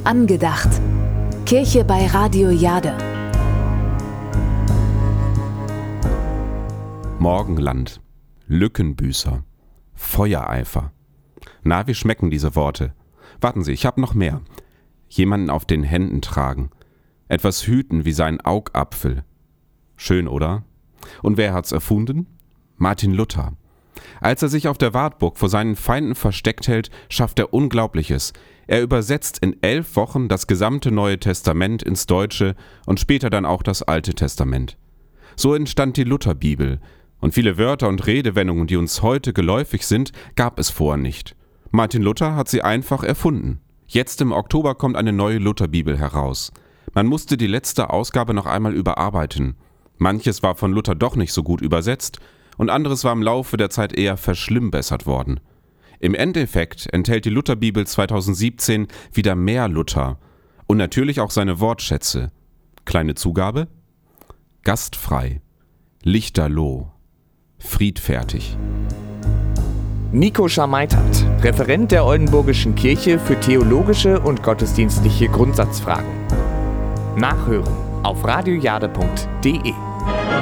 Angedacht. Kirche bei Radio Jade. Morgenland, Lückenbüßer, Feuereifer. Na, wie schmecken diese Worte? Warten Sie, ich habe noch mehr. Jemanden auf den Händen tragen. Etwas hüten wie sein Augapfel. Schön, oder? Und wer hat's erfunden? Martin Luther. Als er sich auf der Wartburg vor seinen Feinden versteckt hält, schafft er Unglaubliches. Er übersetzt in 11 Wochen das gesamte Neue Testament ins Deutsche und später dann auch das Alte Testament. So entstand die Lutherbibel. Und viele Wörter und Redewendungen, die uns heute geläufig sind, gab es vorher nicht. Martin Luther hat sie einfach erfunden. Jetzt im Oktober kommt eine neue Lutherbibel heraus. Man musste die letzte Ausgabe noch einmal überarbeiten. Manches war von Luther doch nicht so gut übersetzt und anderes war im Laufe der Zeit eher verschlimmbessert worden. Im Endeffekt enthält die Lutherbibel 2017 wieder mehr Luther und natürlich auch seine Wortschätze. Kleine Zugabe? Gastfrei, lichterloh, friedfertig. Nico Scharmeitert, Referent der Oldenburgischen Kirche für theologische und gottesdienstliche Grundsatzfragen. Nachhören auf radiojade.de.